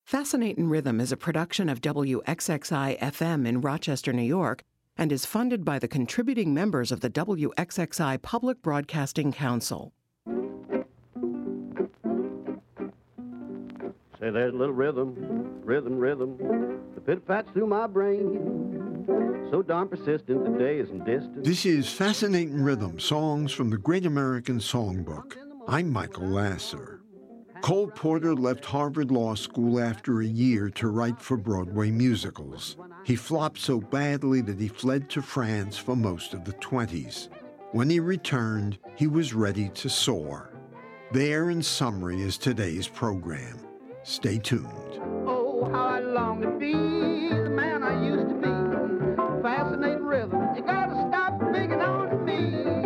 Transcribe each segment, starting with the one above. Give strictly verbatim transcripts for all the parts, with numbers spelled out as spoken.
Fascinatin' Rhythm is a production of W X X I F M in Rochester, New York, and is funded by the contributing members of the W X X I Public Broadcasting Council. Say, there's a little rhythm, rhythm, rhythm, the pit-pats through my brain, so darn persistent the day isn't distant. This is Fascinatin' Rhythm, songs from the Great American Songbook. I'm Michael Lasser. Cole Porter left Harvard Law School after a year to write for Broadway musicals. He flopped so badly that he fled to France for most of the twenties. When he returned, he was ready to soar. There, in summary, is today's program. Stay tuned. Oh, how I long to be the man I used to be. Fascinating rhythm, you gotta stop picking on me.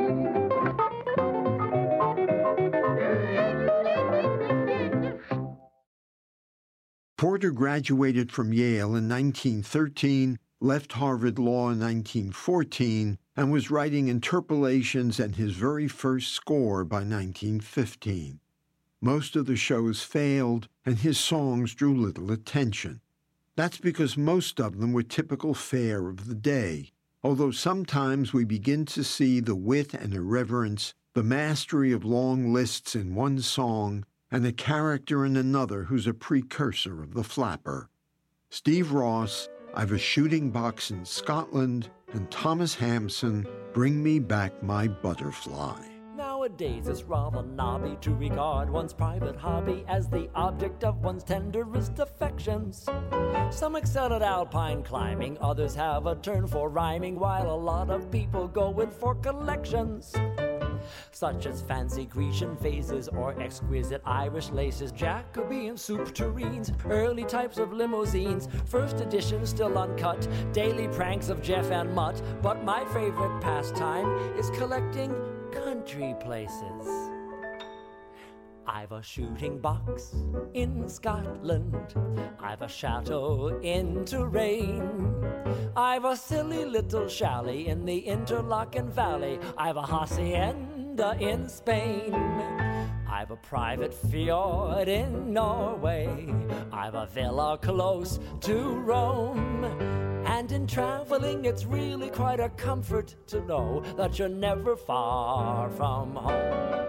Porter graduated from Yale in nineteen thirteen, left Harvard Law in nineteen fourteen, and was writing interpolations and his very first score by nineteen fifteen. Most of the shows failed, and his songs drew little attention. That's because most of them were typical fare of the day, although sometimes we begin to see the wit and irreverence, the mastery of long lists in one song, and a character in another who's a precursor of the flapper. Steve Ross, I've a Shooting Box in Scotland, and Thomas Hampson, Bring Me Back My Butterfly. Nowadays it's rather knobby to regard one's private hobby as the object of one's tenderest affections. Some excel at alpine climbing, others have a turn for rhyming, while a lot of people go in for collections, such as fancy Grecian vases or exquisite Irish laces, Jacobean soup tureens, early types of limousines, first editions still uncut, daily pranks of Jeff and Mutt. But my favorite pastime is collecting country places. I've a shooting box in Scotland, I've a chateau in Touraine, I've a silly little chalet in the Interlaken Valley, I've a hacienda in Spain, I've a private fjord in Norway, I've a villa close to Rome. And in traveling, it's really quite a comfort to know that you're never far from home.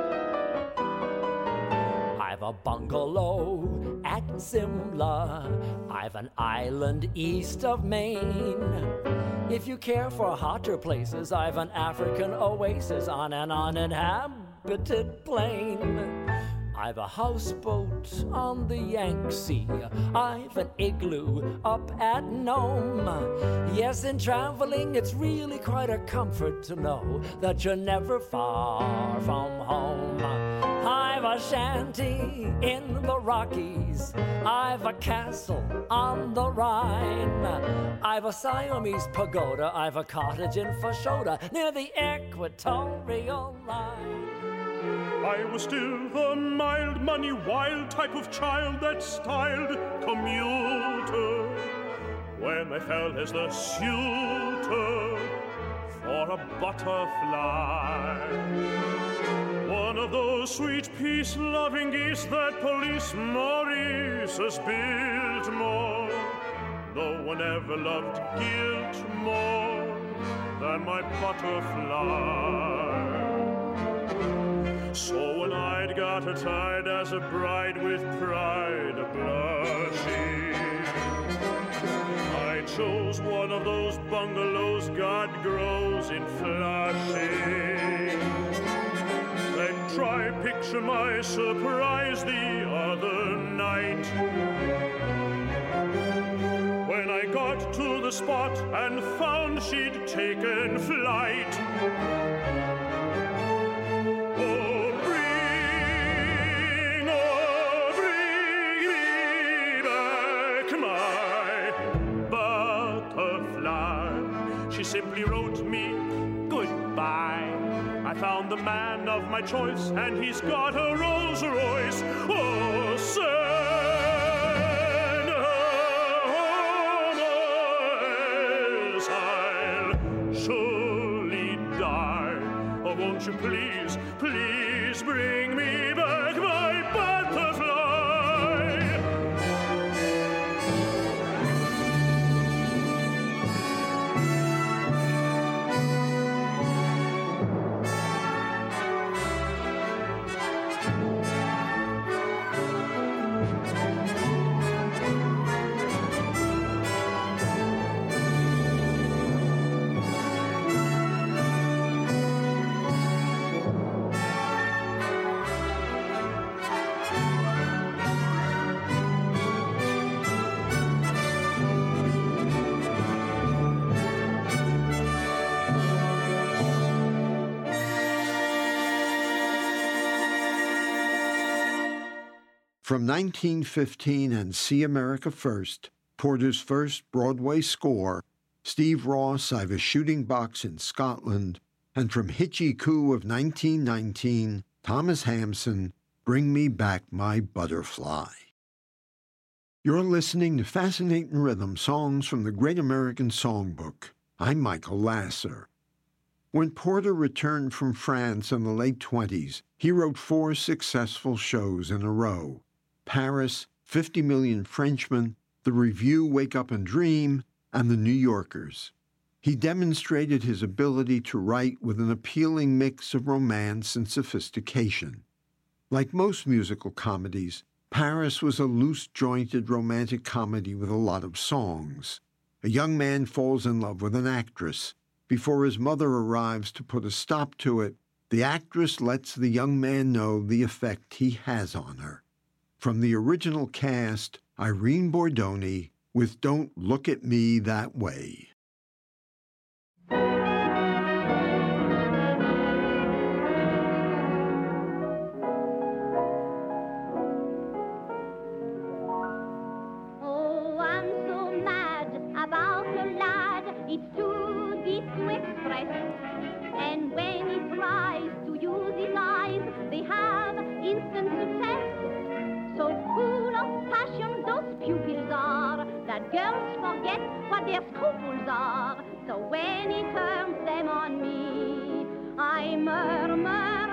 I've a bungalow at Simla, I've an island east of Maine. If you care for hotter places, I've an African oasis on an uninhabited plain. I've a houseboat on the Yangtze, I've an igloo up at Nome. Yes, in traveling, it's really quite a comfort to know that you're never far from home. I've a shanty in the Rockies, I've a castle on the Rhine, I've a Siamese pagoda, I've a cottage in Fashoda near the equatorial line. I was still the mild, money, wild type of child that's styled commuter when I fell as the suitor for a butterfly. One of those sweet peace-loving geese that Police Maurice has built more. No one ever loved guilt more than my butterfly. So when I'd got her tied as a bride with pride blushing, I chose one of those bungalows God grows in Flushing. Then try picture my surprise the other night when I got to the spot and found she'd taken flight. Simply wrote me goodbye. I found the man of my choice, and he's got a Rolls Royce. Oh, send her home, else I'll surely die. Oh, won't you please, please bring me back my butterfly? From nineteen fifteen and See America First, Porter's first Broadway score, Steve Ross, I've a Shooting Box in Scotland, and from Hitchy Coo of nineteen nineteen, Thomas Hampson, Bring Me Back My Butterfly. You're listening to Fascinating Rhythm, songs from the Great American Songbook. I'm Michael Lasser. When Porter returned from France in the late twenties, he wrote four successful shows in a row: Paris, fifty million Frenchmen, The Review, Wake Up and Dream, and The New Yorkers. He demonstrated his ability to write with an appealing mix of romance and sophistication. Like most musical comedies, Paris was a loose-jointed romantic comedy with a lot of songs. A young man falls in love with an actress. Before his mother arrives to put a stop to it, the actress lets the young man know the effect he has on her. From the original cast, Irene Bordoni with Don't Look at Me That Way. And when he tries to use his eyes, they have instant success. So full of passion those pupils are, that girls forget what their scruples are. So when he turns them on me, I murmur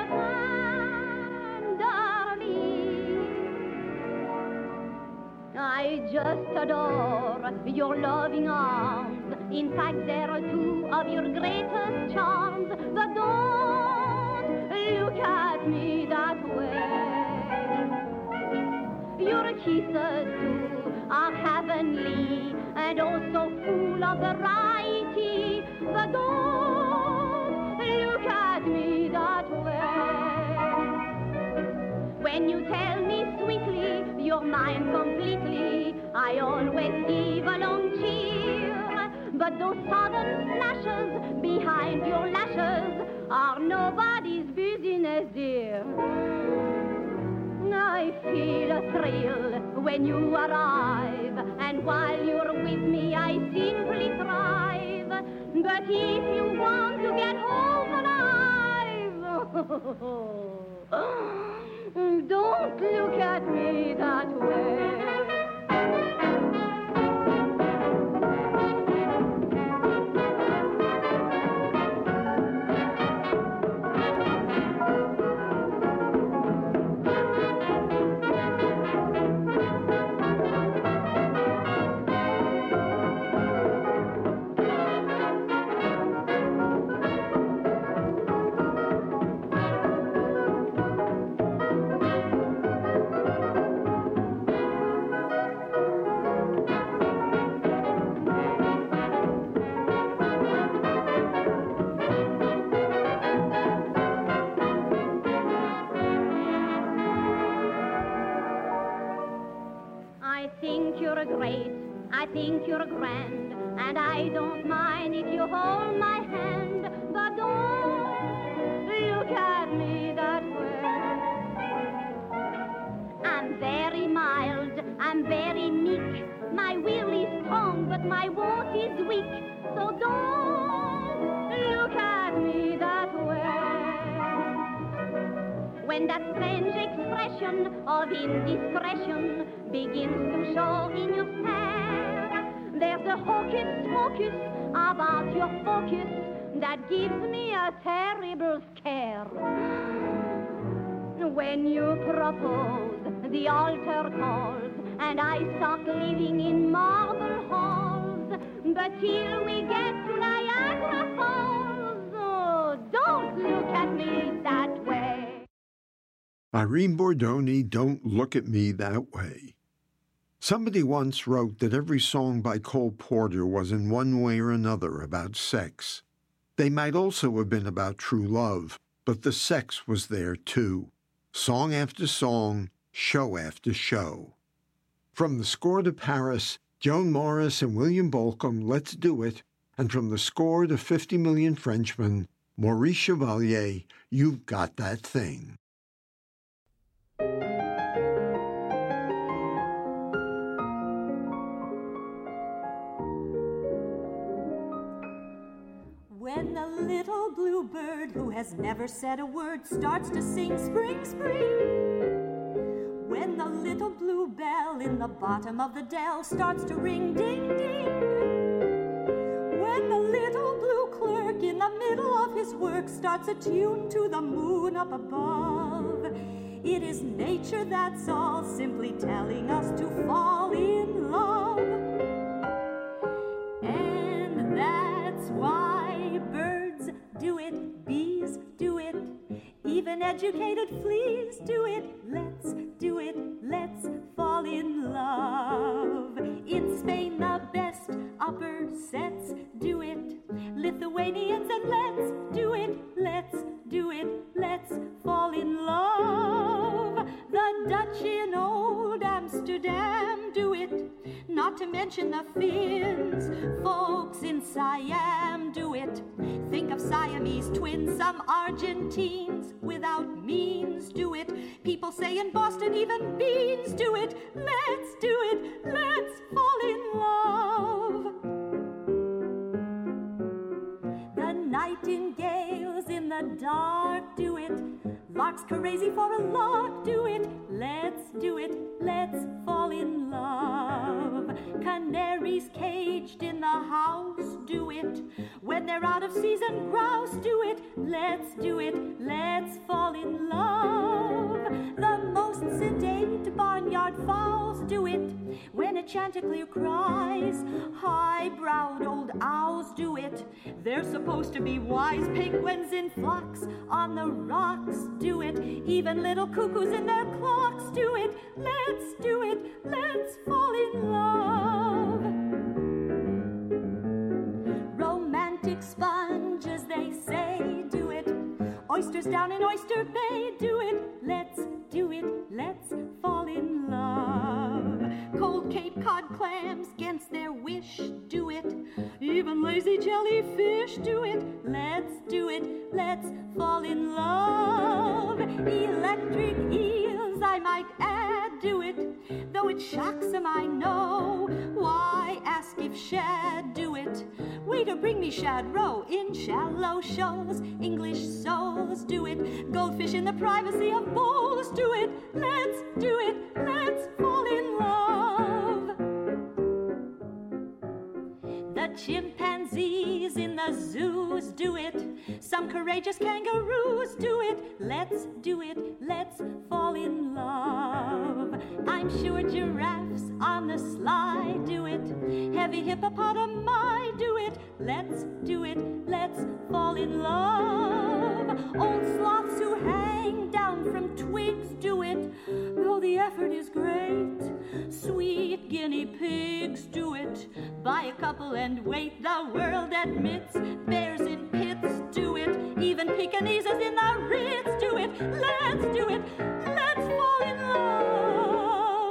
tenderly, I just adore your loving arms. In fact, there are two of your greatest charms. But don't look at me that way. Your kisses, too, are heavenly and also full of variety. But don't look at me that way. When you tell me sweetly you're mine completely, I always give a long cheer. But those sudden flashes behind your lashes are nobody's business, dear. I feel a thrill when you arrive, and while you're with me I simply thrive. But if you want to get home alive, don't look at me that way. I think you're grand, and I don't mind if you hold my hand, but don't look at me that way. I'm very mild, I'm very meek, my will is strong, but my won't is weak, so don't look at me that way. When that strange expression of indiscretion begins to show in your stare, there's a hocus pocus about your focus that gives me a terrible scare. When you propose, the altar calls, and I start living in marble halls. But till we get to Niagara Falls, oh, don't look at me that way. Irene Bordoni, Don't Look at Me That Way. Somebody once wrote that every song by Cole Porter was in one way or another about sex. They might also have been about true love, but the sex was there too. Song after song, show after show. From the score to Paris, Joan Morris and William Bolcom, Let's Do It, and from the score to fifty million Frenchmen, Maurice Chevalier, You've Got That Thing. When the little blue bird who has never said a word starts to sing spring, spring. When the little blue bell in the bottom of the dell starts to ring ding, ding. When the little blue clerk in the middle of his work starts a tune to the moon up above, it is nature, that's all, simply telling us to fall in love. And that's why birds do it, bees do it, even educated fleas do it. Let's do it, let's fall in love. In Spain the best upper sets do it, Lithuanians, and let's do it, let's do it, let's fall in love. The Dutch in old Amsterdam do it, not to mention the Finns. Folks in Siam do it. Think of Siamese twins, some Argentines without means do it. People say in Boston even beans do it. Let's do it, let's fall in love. The nightingales in the dark do it. Larks crazy for a lark do it. Let's do it, let's fall in love. Canaries caged in the house do it. When they're out of season, grouse do it. Let's do it, let's fall in love. The most sedate barnyard fowls do it. When a chanticleer cries, high-browed old owls do it. They're supposed to be wise. Penguins in flocks on the rocks do it. Even little cuckoos in their clocks do it. Let's do it, let's fall in love. Romantic sponges, they say, do it. Oysters down in Oyster Bay do it. Let's do it, let's fall in love. Cold Cape Cod clams against their wish do it. Even lazy jellyfish do it. Let's do it, let's fall in love. Electric eels, I might add, do it. Though it shocks them, I know. Why ask if shad do it? Waiter, bring me shad roe in shallow shoals. English souls do it. Goldfish in the privacy of bowls do it. Let's do it, let's fall in love. The chimpanzees in the zoos do it. Some courageous kangaroos do it. Let's do it, let's fall in love. I'm sure giraffes on the sly do it. Heavy hippopotami do it. Let's do it, let's fall in love. Old sloths who hang down from twigs do it, though the effort is great. Sweet guinea pigs do it. Buy a couple and wait, the world admits. Bears in pits do it. Even Pekingeses in the Ritz do it. Let's do it, let's fall in love.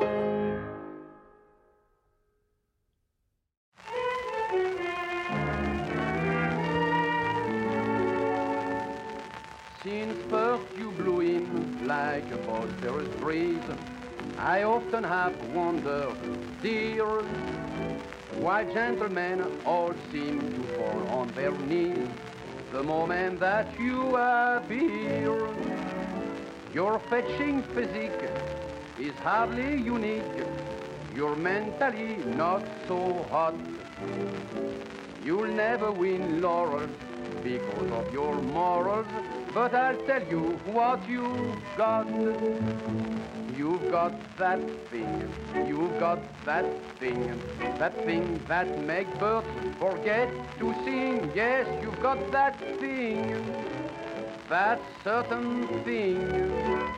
Since first you blew in like a boisterous breeze, I often have wondered, dear, why gentlemen all seem to fall on their knees the moment that you appear. Your fetching physique is hardly unique. You're mentally not so hot. You'll never win laurels because of your morals, but I'll tell you what you've got. You've got that thing, you've got that thing, that thing that makes birds forget to sing. Yes, you've got that thing, that certain thing.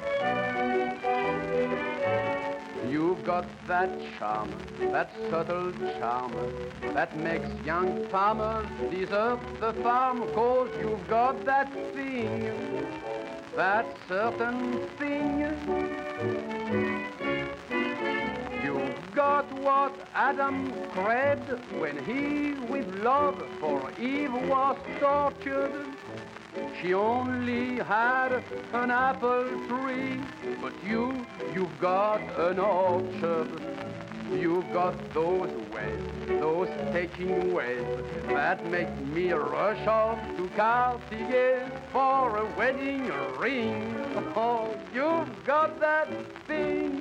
You've got that charm, that subtle charm, that makes young farmers desert the farm, 'cause you've got that thing, that certain thing. You've got what Adam craved when he, with love for Eve, was tortured. She only had an apple tree, but you, you've got an orchard. You've got those ways, those taking ways that make me rush off to Cartier for a wedding ring. Oh, you've got that thing.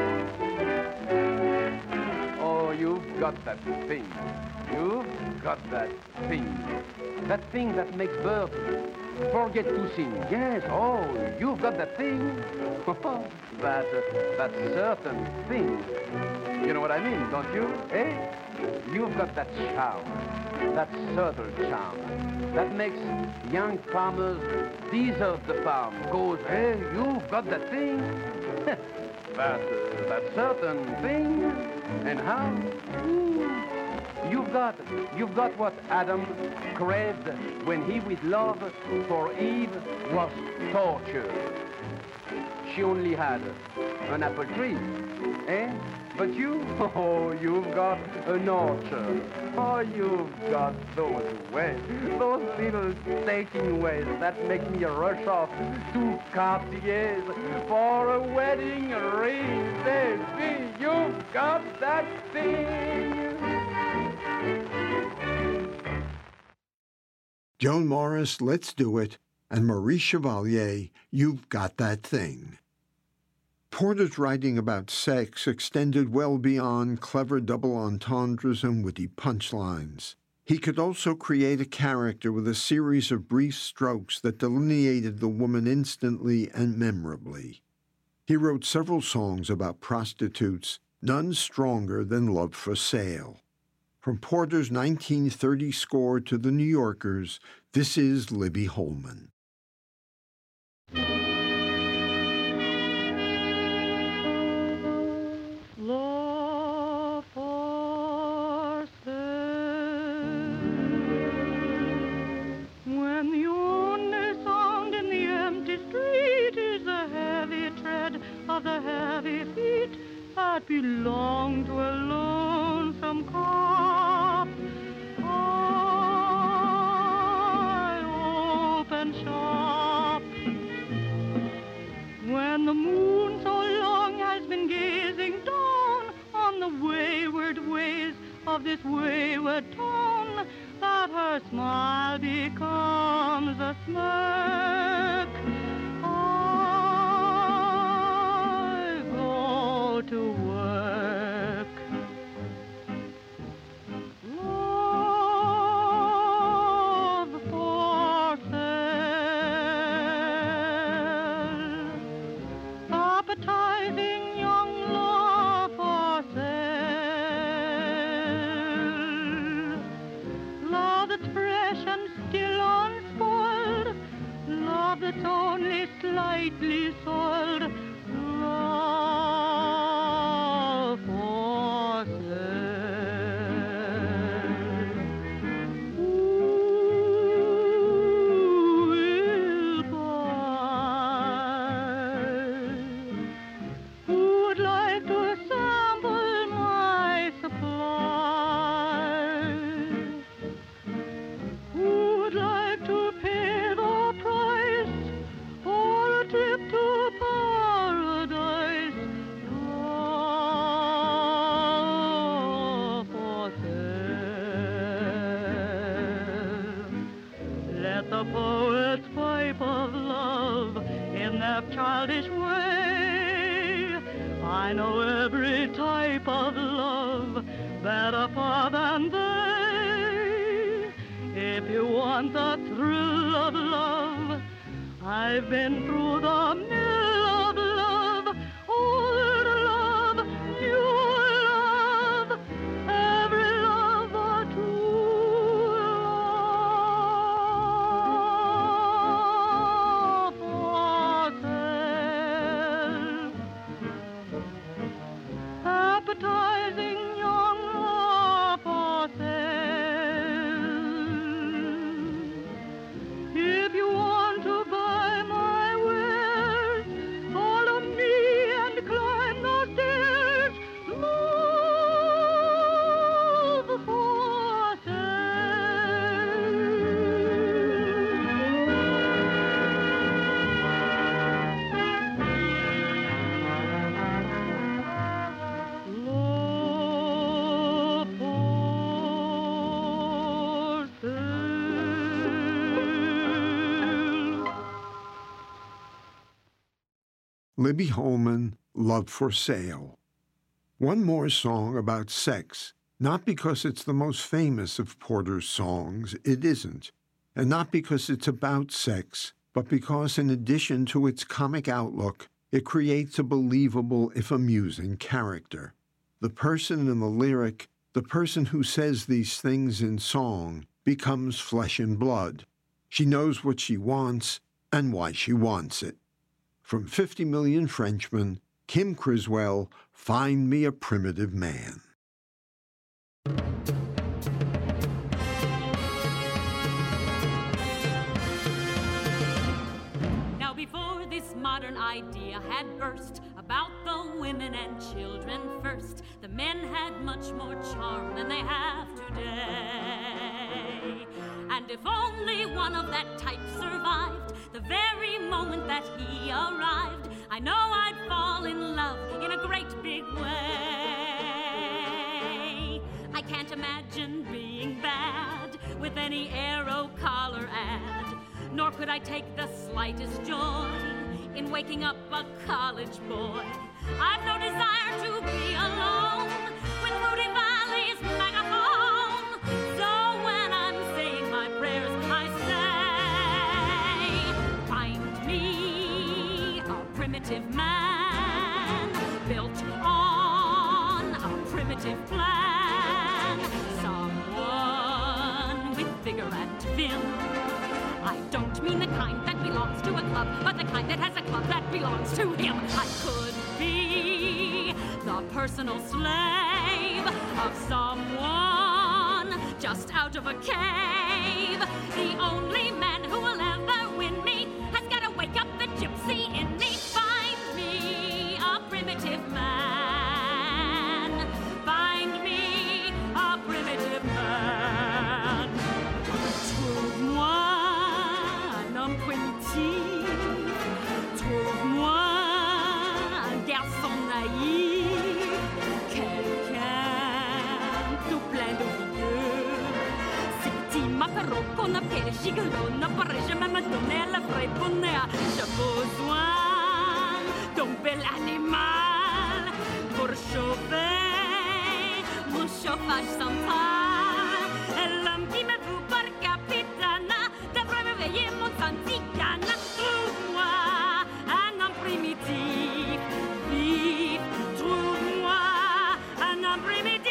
Oh, you've got that thing. You've got that thing. That thing that makes birds forget to sing. Yes, oh, you've got that thing. that, uh, that certain thing. You know what I mean, don't you? Eh? You've got that charm, that subtle charm, that makes young farmers desert the farm. Cause, eh, you've got that thing. that, uh, that certain thing. And how? Ooh. You've got, you've got what Adam craved when he with love for Eve was tortured. She only had an apple tree, eh? But you, oh, you've got an orchard. Oh, you've got those ways, those little taking ways that make me rush off to Cartier's for a wedding ring. Baby, you've got that thing. Joan Morris, Let's Do It, and Maurice Chevalier, You've Got That Thing. Porter's writing about sex extended well beyond clever double entendres and witty punchlines. He could also create a character with a series of brief strokes that delineated the woman instantly and memorably. He wrote several songs about prostitutes, none stronger than Love for Sale. From Porter's nineteen thirty score to the New Yorkers, this is Libby Holman. Love for sale. When the only sound in the empty street is the heavy tread of the heavy feet that belong to a lonesome cop, I open shop. When the moon so long has been gazing down on the wayward ways of this wayward town, that her smile becomes a smirk, I go to work. Love for sale. Appetizing young love for sale. Love that's fresh and still unspoiled. Love that's only slightly soiled. Love for sale. Who will buy? Who would like to sample my supply? Who would like to pay the price for a trip to paradise? Love for sale. Let the poets pipe of love in their childish way. I know every type of love better far than they. If you want the thrill of love, I've been through the mill of love, old love, new love, every love but true love for sale. Appetizing young love for sale. If you want to buy my wares, Libby Holman, Love for Sale. One more song about sex, not because it's the most famous of Porter's songs, it isn't, and not because it's about sex, but because in addition to its comic outlook, it creates a believable, if amusing, character. The person in the lyric, the person who says these things in song, becomes flesh and blood. She knows what she wants and why she wants it. From fifty million Frenchmen, Kim Criswell, Find Me a Primitive Man. Now before this modern idea had burst about the women and children first, the men had much more charm than they have today. And if only one of that type survived the very moment that he arrived, I know I'd fall in love in a great big way. I can't imagine being bad with any Aero collar ad, nor could I take the slightest joy in waking up a college boy. I've no desire to be alone with Rudy Valley's megaphone. So when I'm saying my prayers, I say, find me a primitive man built on a primitive plan, someone with vigor and vim. I don't mean the kind that belongs to a club, but the kind that has a club that belongs to him. I could be the personal slave of someone just out of a cave. The only man who will ever win me has got to wake up the gypsy in me. Find me a primitive man. Find me a primitive man. Trouve-moi un homme primitif. Trouve-moi un garçon naïf. Quelqu'un tout plein de vigueur. Ces petits macarons qu'on appelle gigolos ne pourraient jamais me donner le vrai bonheur. J'ai besoin d'un bel animal pour chauffer mon chauffage central. Et l'homme qui me fout par capitana devrait me veiller mon santicana. Trouve-moi un homme primitif, vif. Trouve-moi un homme primitif.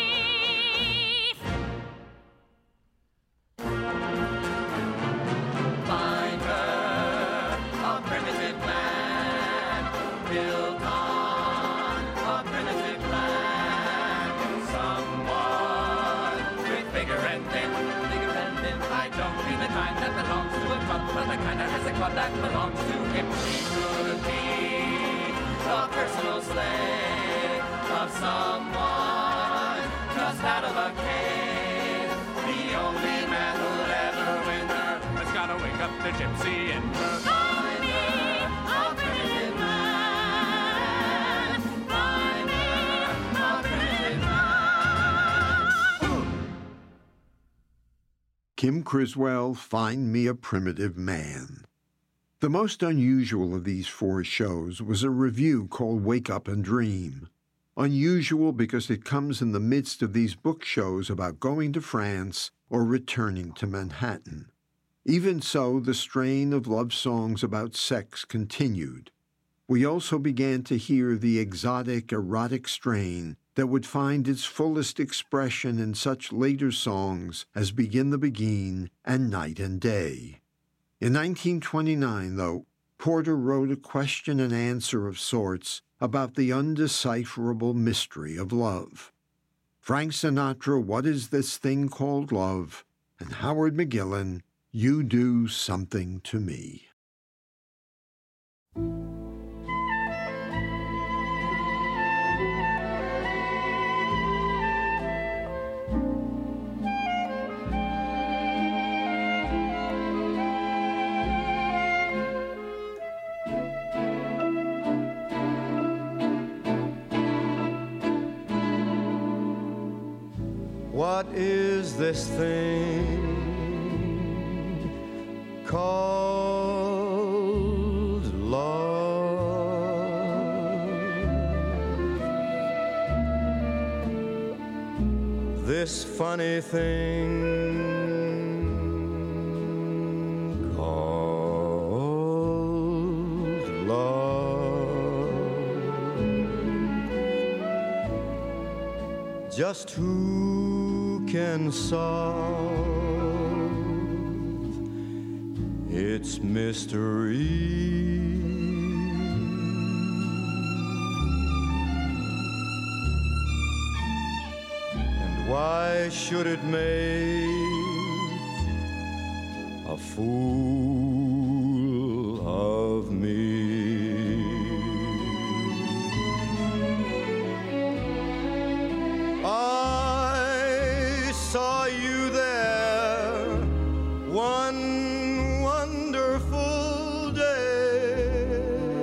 Find her a primitive man built on a primitive plan. Someone with vigor and vim, vigor and vim. I don't mean the kind that belongs to a club, but the kind that has a club that belongs to him. She could be the personal slave of someone just out of a cave. The only man who'll ever win her has gotta wake up the gypsy in her. Find me a primitive man. Find me a primitive man. Kim Criswell, Find Me a Primitive Man. The most unusual of these four shows was a review called Wake Up and Dream. Unusual because it comes in the midst of these book shows about going to France or returning to Manhattan. Even so, the strain of love songs about sex continued. We also began to hear the exotic, erotic strain that would find its fullest expression in such later songs as Begin the Beguine and Night and Day. In nineteen twenty-nine, though, Porter wrote a question and answer of sorts about the undecipherable mystery of love. Frank Sinatra, What Is This Thing Called Love? And Howard McGillin, You Do Something to Me. What is this thing called love? this funny thing called love. Just who can solve its mystery? Why should it make a fool of me? I saw you there one wonderful day.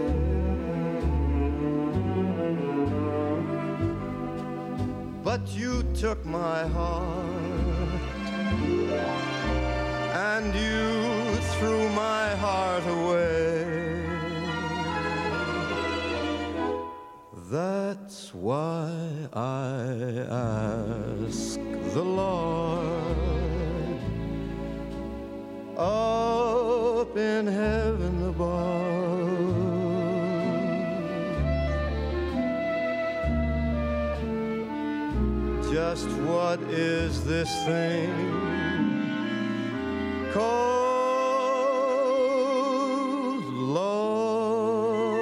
But you took my heart and you threw my heart away. That's why I ask the Lord up in heaven above, just what is this thing called love?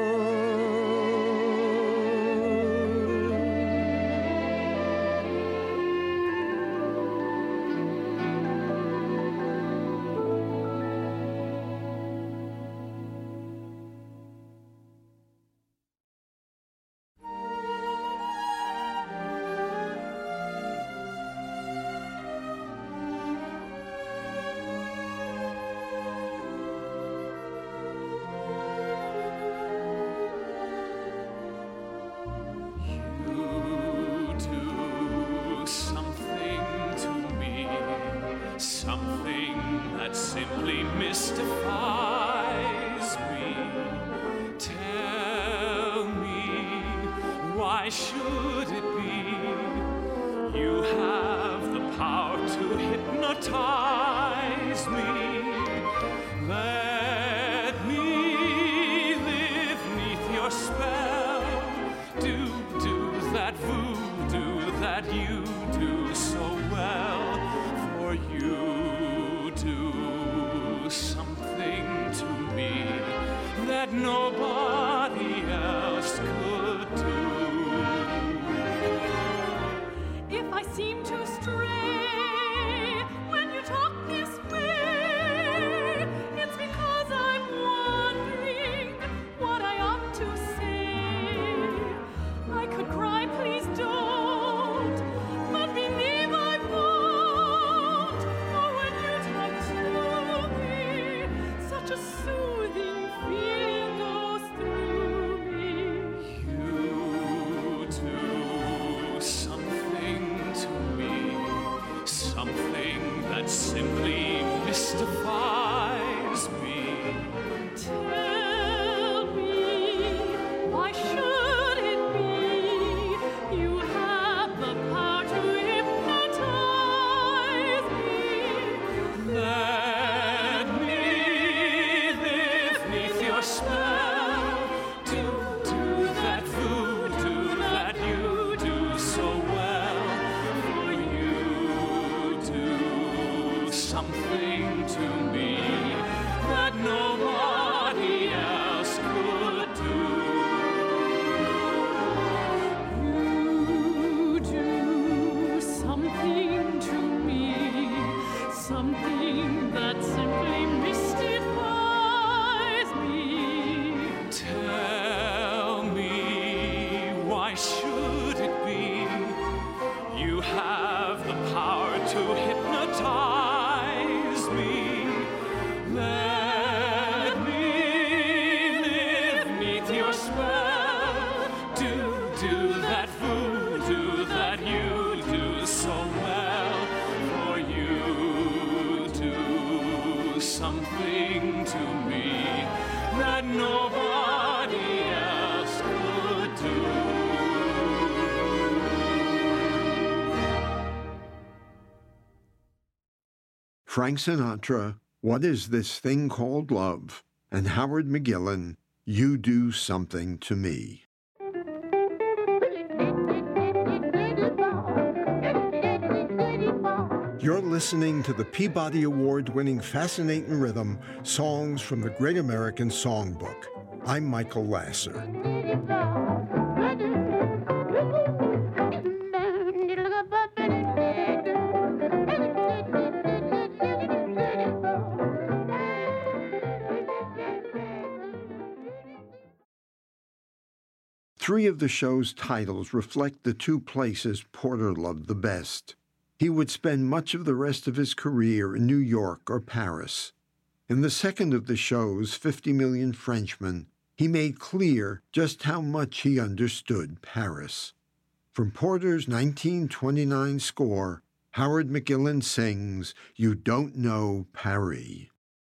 Frank Sinatra, What Is This Thing Called Love? And Howard McGillin, You Do Something to Me. You're listening to the Peabody Award-winning Fascinating Rhythm, Songs from the Great American Songbook. I'm Michael Lasser. Three of the show's titles reflect the two places Porter loved the best. He would spend much of the rest of his career in New York or Paris. In the second of the shows, fifty million Frenchmen, he made clear just how much he understood Paris. From Porter's nineteen twenty-nine score, Howard McGillin sings, You Don't Know Paris.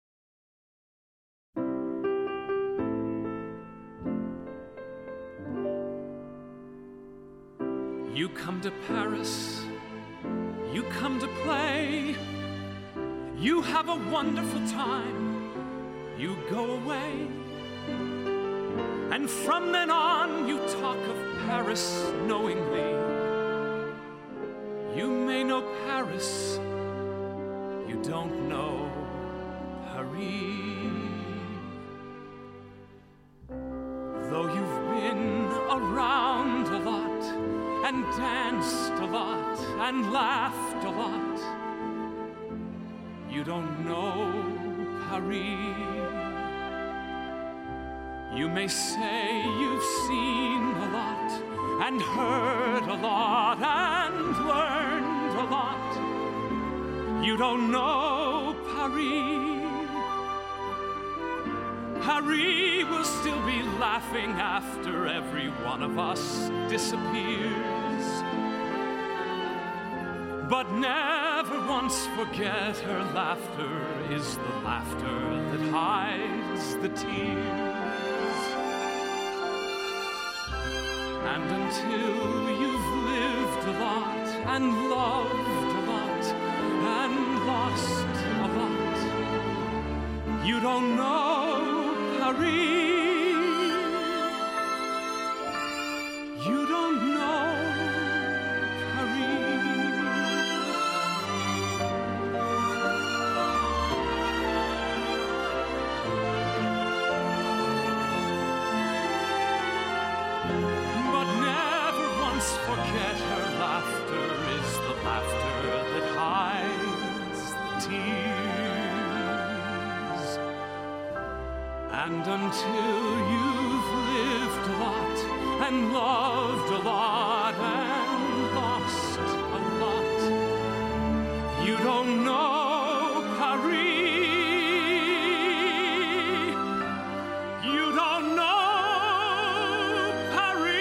You come to Paris, you come to play, you have a wonderful time, you go away. And from then on you talk of Paris knowingly. You may know Paris, you don't know Paris. Though you've been around a lot, and danced a lot, and laughed a lot, you don't know Paris. You may say you've seen a lot, and heard a lot, and learned a lot, you don't know Paris. Paris will still be laughing after every one of us disappears. But never once forget her laughter is the laughter that hides the tears. And until you've lived a lot, and loved a lot, and lost a lot, you don't know Paris. You don't know Paris. But never once forget her laughter is the laughter that hides the tears. And until you've lived a lot, and loved a lot, and lost a lot, you don't know Paris. You don't know Paris.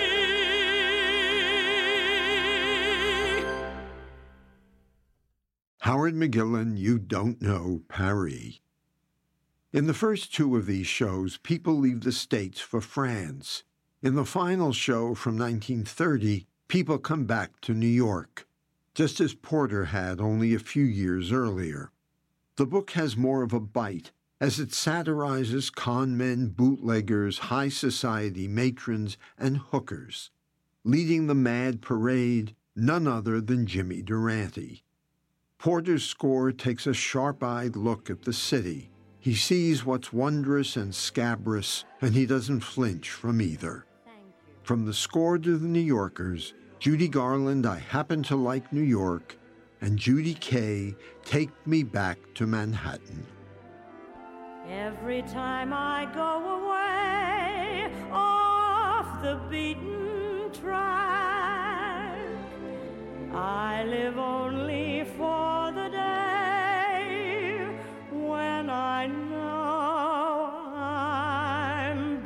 Howard McGillin, You Don't Know Paris. In the first two of these shows, people leave the States for France. In the final show from nineteen thirty, people come back to New York, just as Porter had only a few years earlier. The book has more of a bite, as it satirizes con men, bootleggers, high society matrons, and hookers. Leading the mad parade, none other than Jimmy Durante. Porter's score takes a sharp-eyed look at the city. He sees what's wondrous and scabrous, and he doesn't flinch from either. From the score to the New Yorkers, Judy Garland, I Happen to Like New York, and Judy Kaye, Take Me Back to Manhattan. Every time I go away off the beaten track, I live only for the day when I know I'm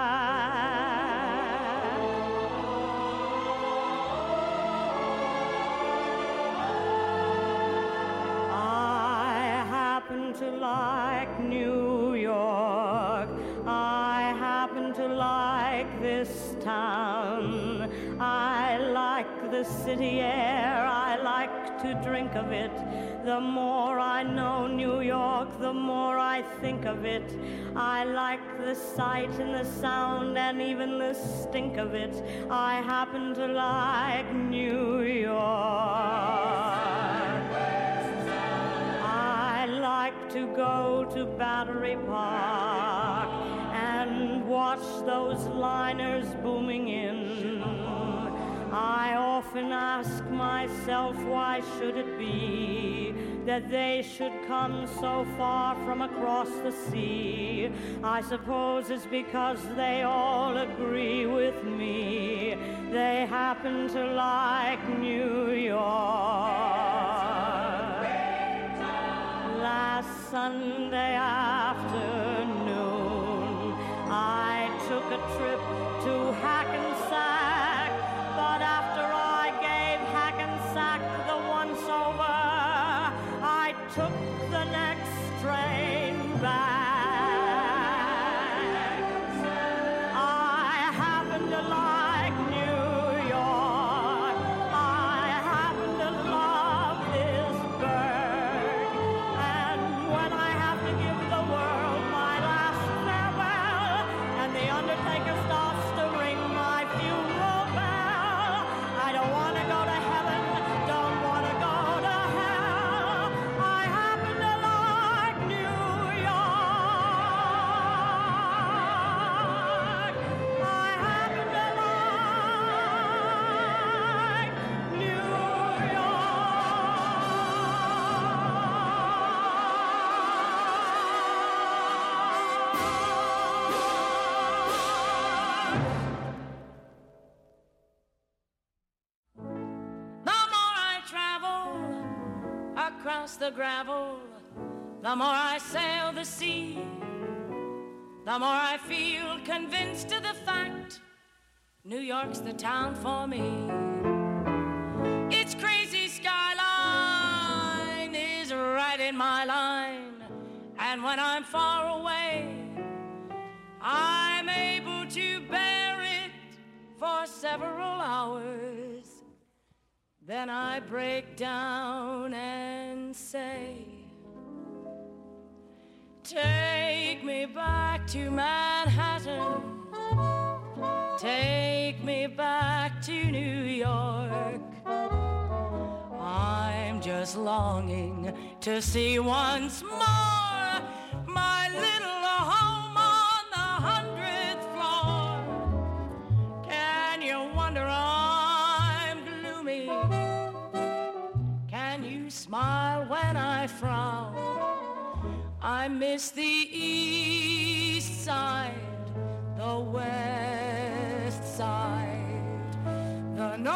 back. I happen to like New York. I happen to like this town. I like the city air. I like like to drink of it. The more I know New York, the more I think of it. I like the sight and the sound and even the stink of it. I happen to like New York. I like to go to Battery Park and watch those liners booming in. I often ask myself, why should it be that they should come so far from across the sea? I suppose it's because they all agree with me. They happen to like New York. Last Sunday afternoon, I took a trip to Hackensack, but after I gave Hackensack the once over, I took the next train back. I happen to like New York. I happen to love this burg. And when I have to give the world my last farewell, and the undertaker starts to ring my funeral bell, I don't want to go to heaven, don't want to go to hell. I happen to like New York. I happen to like New The more I travel across the gravel, the more I sail the sea, the more I feel convinced of the fact New York's the town for me. Its crazy skyline is right in my line, and when I'm far away, I'm able to bear it for several hours. Then I break down and say, take me back to Manhattan, take me back to New York. I'm just longing to see once more my little home on the hundredth floor. Can you wonder I'm gloomy? Can you smile when I frown? I miss the east side, the west side, the north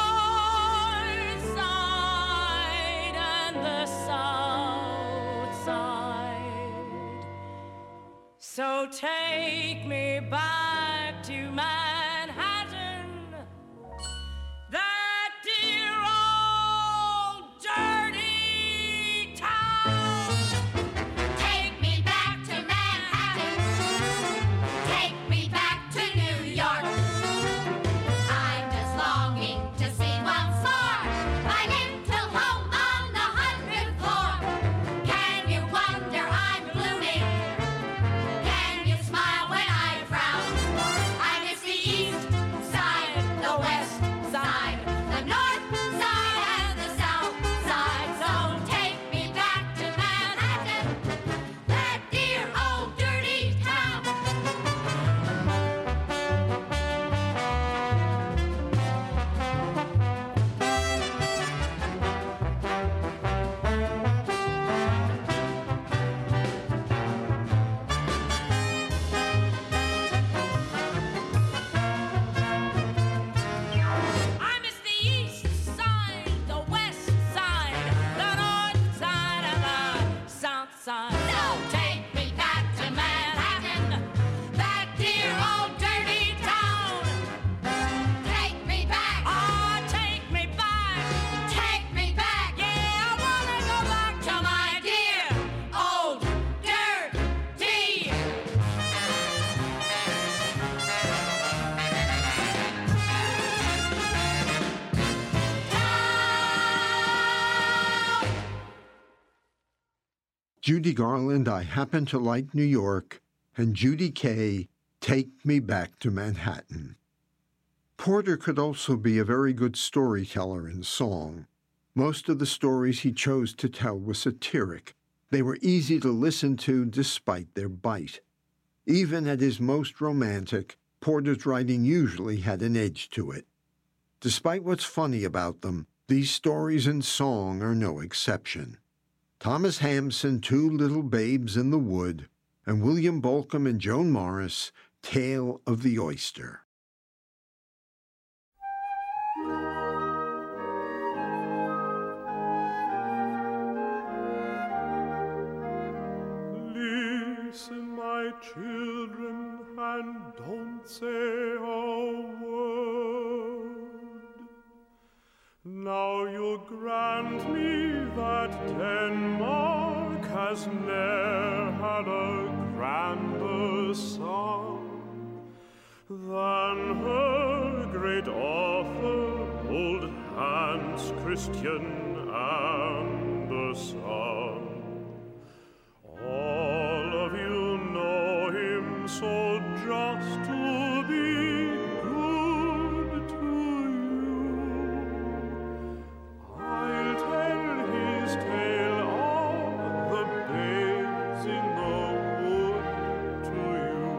side, and the south side. So take me back to Manhattan, that dear old dirty town. Take me back to Manhattan. Take me back to New York. I'm just longing to see once more my little home on the hundredth floor. Can you wonder I'm blooming? Can you smile when I frown? I miss the Judy Garland, I Happen to Like New York, and Judy Kay, Take Me Back to Manhattan. Porter could also be a very good storyteller in song. Most of the stories he chose to tell were satiric. They were easy to listen to despite their bite. Even at his most romantic, Porter's writing usually had an edge to it. Despite what's funny about them, these stories in song are no exception. Thomas Hampson, Two Little Babes in the Wood, and William Bolcom and Joan Morris, Tale of the Oyster. Listen, my children, and don't say a word. Now you grant me that Denmark has ne'er had a grander son than her great author, old Hans Christian Andersen. All of you know him so just to be good to you. I'll tell his tale of the babes in the wood to you.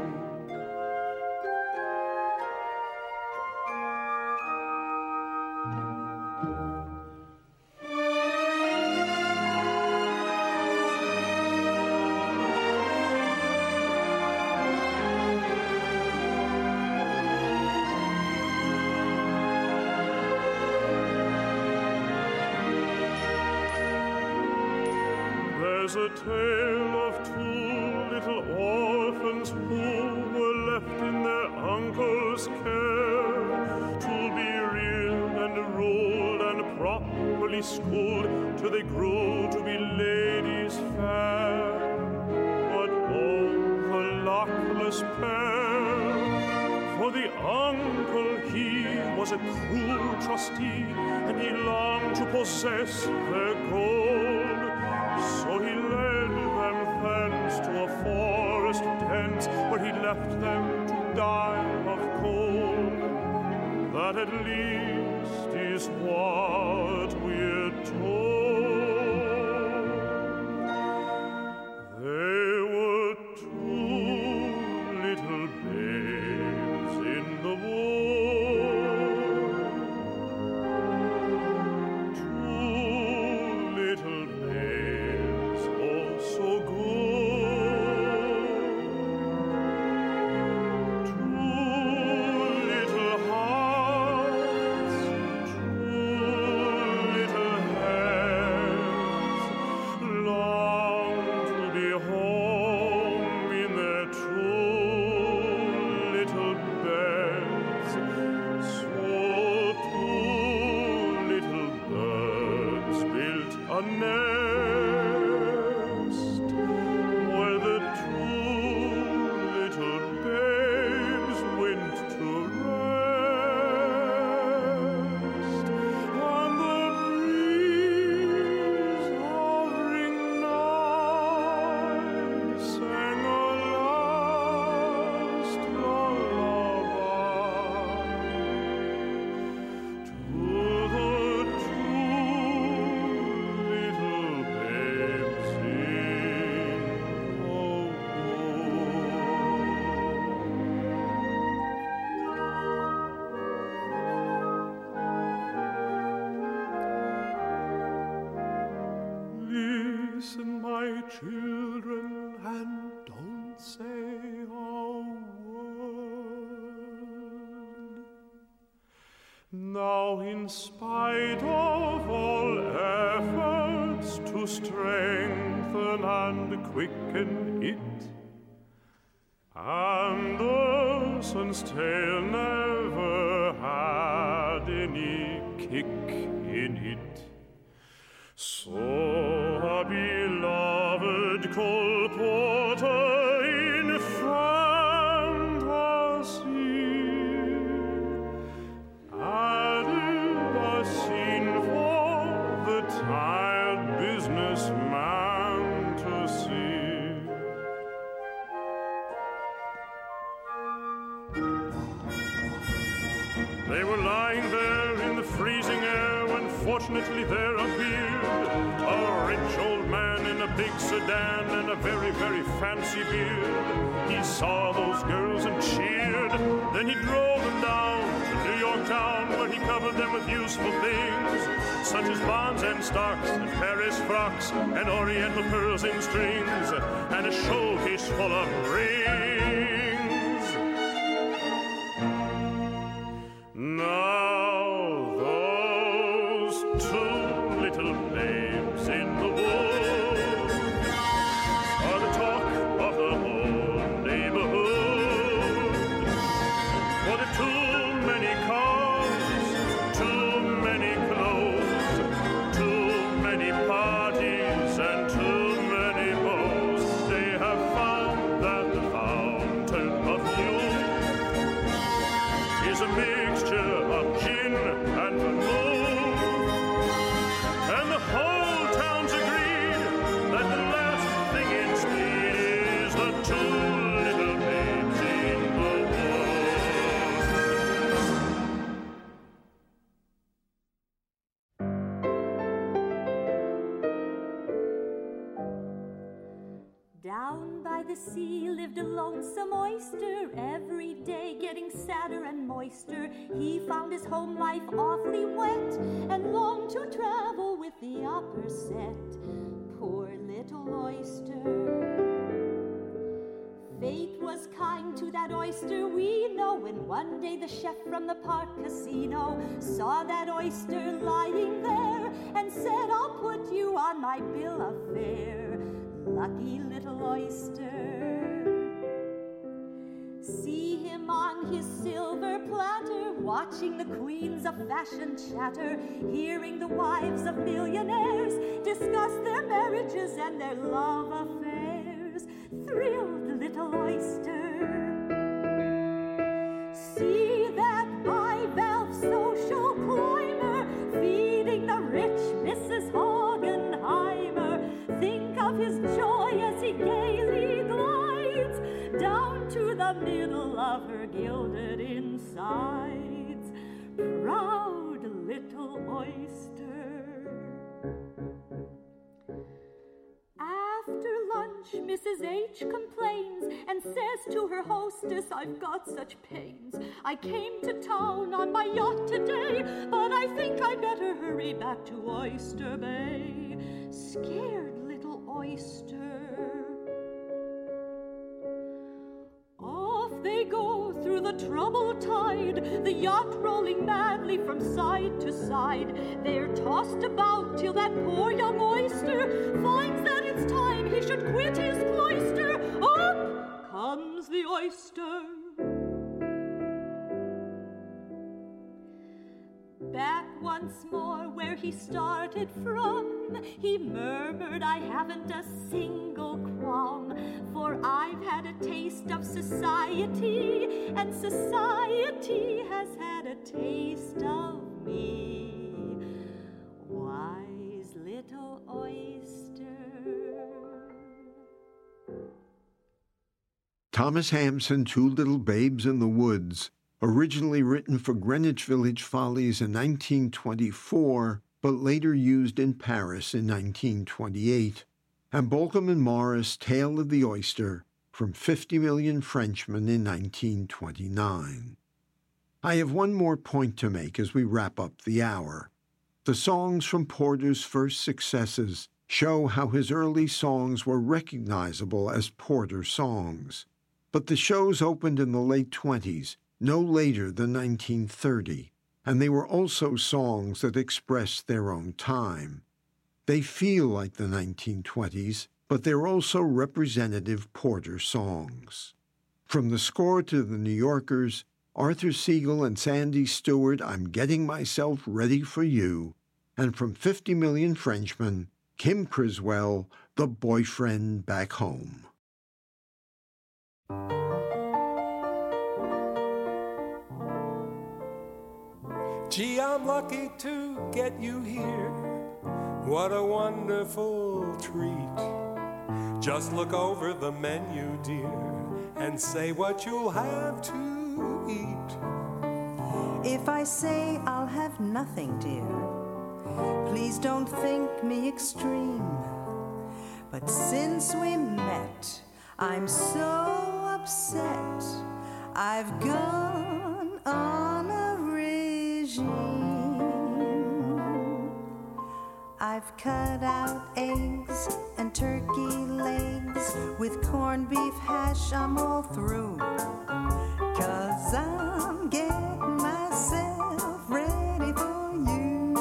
There's a tale of two little orphans who were left in their uncle's care to be reared and ruled and properly schooled till they grew to be ladies fair. But oh, the luckless pair! For the uncle, he was a cruel trustee, and he longed to possess their gold. So he led them thence to a forest dense, where he left them to die of cold. That at least is what we're told. They were two little babes in the wood. Two little babes, oh so good. Two little hearts, two little heads, long to be home in their true little beds. So two little birds built a nest where the two little babes went to rest. And the breeze hovering nigh sang a last lullaby to the two little babes in the wood. Listen, my children, and don't say a word. Now, in spite of all efforts to strengthen and quicken it, Andersen's tale never had any kick in it. So a beloved Cole Porter in fantasy added a scene for the tired businessman to see. ultimately there appeared a rich old man in a big sedan and a very, very fancy beard. He saw those girls and cheered. Then he drove them down to New York town, where he covered them with useful things, such as bonds and stocks and Paris frocks and oriental pearls in strings and a showcase full of rings. Now those two little babes in the woods are the talk of the whole neighborhood. For the too many cars, too many clothes, too many parties, and too many beaux, they have found that the fountain of youth is a mixture of gin and vermouth. And the whole town's agreed that the last thing in speed is the two little babes in the Down by the sea lived a lonesome oyster, every day getting sadder and moister. He found his home life awfully wet and longed to travel with the upper set. Poor little oyster. Fate was kind to that oyster, we know, and one day the chef from the park casino saw that oyster lying there and said, I'll put you on my bill of fare. Lucky little oyster. See him on his silver platter, watching the queens of fashion chatter, hearing the wives of millionaires discuss their marriages and their love affairs. Thrilled little oyster. See that bivalve social climber feeding the rich Missus Hoggenheimer. Think of his joy as he gaily glides down to the middle of her gilded insides. Proud little oyster. After lunch, Missus H complains and says to her hostess, I've got such pains. I came to town on my yacht today, but I think I'd better hurry back to Oyster Bay. Scared little oyster. Off they go through the troubled tide, the yacht rolling madly from side to side. They're tossed about till that poor young oyster finds that it's time he should quit his cloister. Up comes the oyster. Back once more where he started from, he murmured, I haven't a single qualm, for I've had a taste of society, and society has had a taste of me. Wise little oyster. Thomas Hampson, Two Little Babes in the Woods, originally written for Greenwich Village Follies in nineteen twenty-four, but later used in Paris in nineteen twenty-eight, and Bolcom and Morris' Tale of the Oyster from Fifty Million Frenchmen in nineteen twenty-nine. I have one more point to make as we wrap up the hour. The songs from Porter's first successes show how his early songs were recognizable as Porter songs. But the shows opened in the late twenties, no later than nineteen thirty, and they were also songs that expressed their own time. They feel like the nineteen twenties, but they're also representative Porter songs. From the score to the New Yorkers, Arthur Siegel and Sandy Stewart, I'm Getting Myself Ready for You, and from Fifty Million Frenchmen, Kim Criswell, The Boyfriend Back Home. Gee, I'm lucky to get you here. What a wonderful treat. Just look over the menu, dear, and say what you'll have to eat. If I say I'll have nothing, dear, Please don't think me extreme, but since we met, I'm so upset. I've gone on a regime. I've cut out eggs and turkey legs. With corned beef hash, I'm all through. 'Cause I'm getting myself ready for you.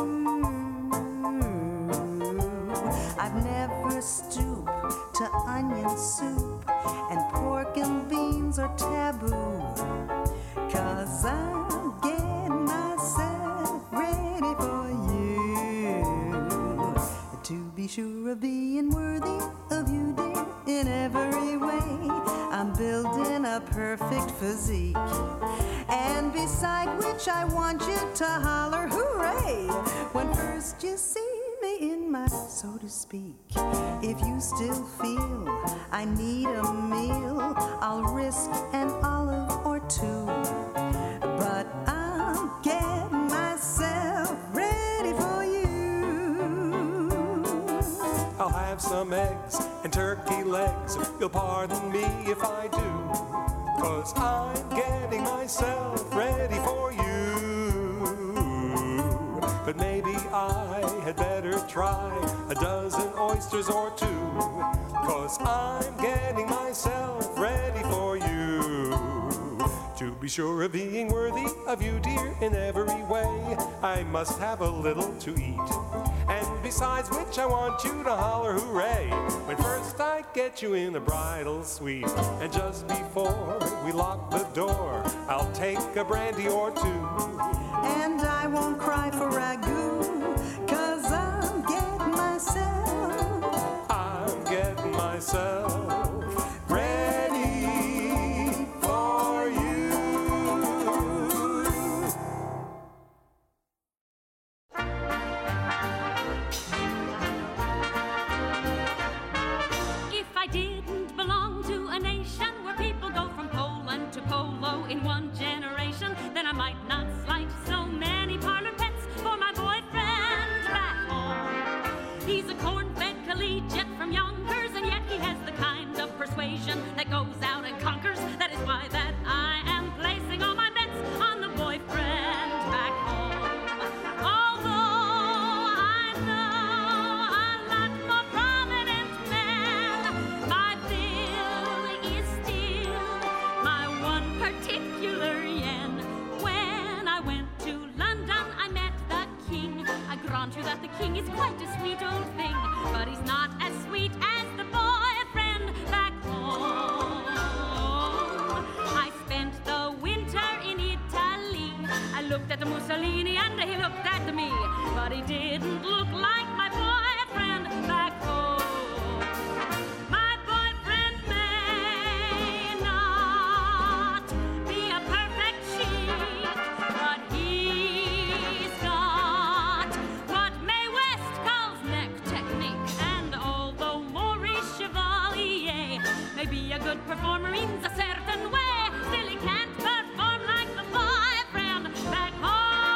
I've never stooped to onion soup, and pork and beans are taboo. 'Cause I'm getting myself ready for you. To be sure of being worthy of you, dear, in every way, I'm building a perfect physique. And beside which I want you to holler hooray when first you see me in my, so to speak. If you still feel I need a meal, I'll risk an olive or two. But I'm getting myself ready for you. I'll have some eggs and turkey legs. You'll pardon me if I do, 'cause I'm getting myself ready for you. But maybe I had better try a dozen oysters or two, 'cause I'm getting myself ready for you. To be sure of being worthy of you, dear, in every way, I must have a little to eat. And besides which I want you to holler hooray when first I get you in the bridal suite. And just before we lock the door, I'll take a brandy or two. And I won't cry for ragu, 'cause I'm getting myself, I'm getting myself ready for you. If I didn't belong to a nation where people go from Poland to Polo in one generation, then I might not slight so many parlor pets for my boyfriend back home. He's a corn-fed collegiate from Yonkers, and yet he has the kind of persuasion that goes out and conquers. That is why that I am placing all my bets on the boyfriend back home. Although I know a lot more prominent men, my Bill is still my one particular yen. When I went to London, I met the king. I grant you that the king is quite a sweet old thing, but he's not as sweet as the boyfriend back home. I spent the winter in Italy. I looked at the Mussolini and he looked at me, but he didn't look like my boyfriend back home. My boyfriend may not be a perfect cheat, but he's got what Mae West calls neck technique. And although Maurice Chevalier may be a good performer in a certain way, still he can't perform like the boyfriend back home.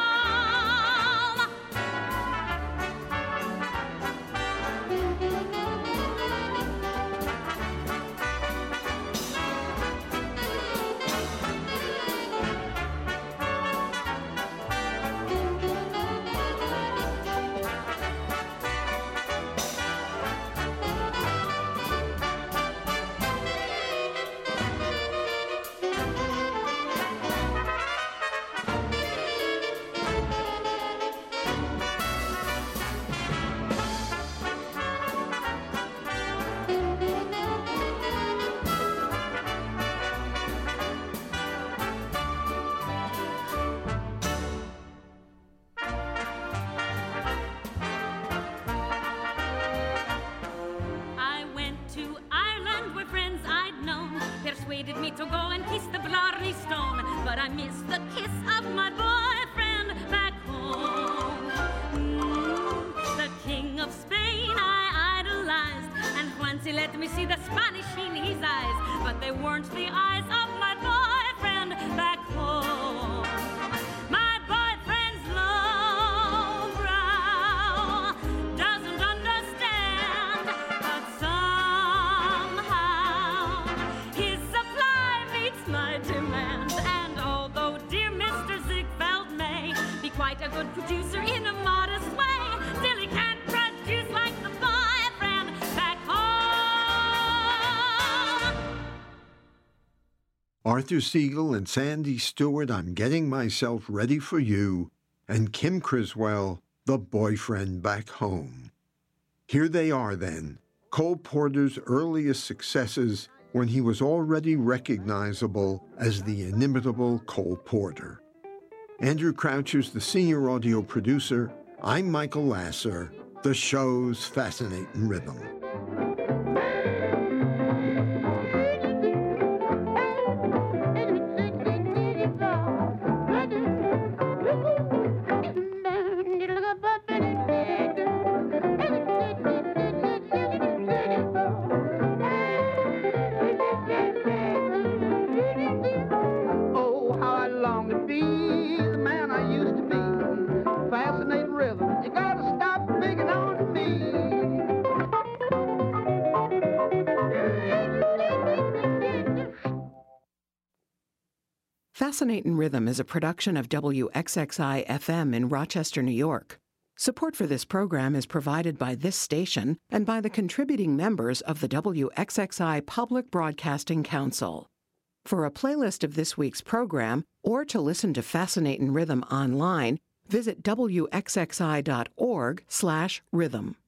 I went to Ireland where friends I'd known persuaded me to go and kiss the Blarney Stone, but I missed the kiss of my boyfriend back home. Mm, the King of Spain I idolized, and once he let me see the Spanish in his eyes, but they weren't the eyes of my boyfriend back home. My boyfriend's low brow Arthur Siegel and Sandy Stewart on Getting Myself Ready for You, and Kim Criswell, The Boyfriend Back Home. Here they are then, Cole Porter's earliest successes when he was already recognizable as the inimitable Cole Porter. Andrew Croucher's the senior audio producer. I'm Michael Lasser, the show's fascinating rhythm. Fascinating Rhythm is a production of W X X I F M in Rochester, New York. Support for this program is provided by this station and by the contributing members of the W X X I Public Broadcasting Council. For a playlist of this week's program, or to listen to Fascinating Rhythm online, visit W X X I dot org slash rhythm.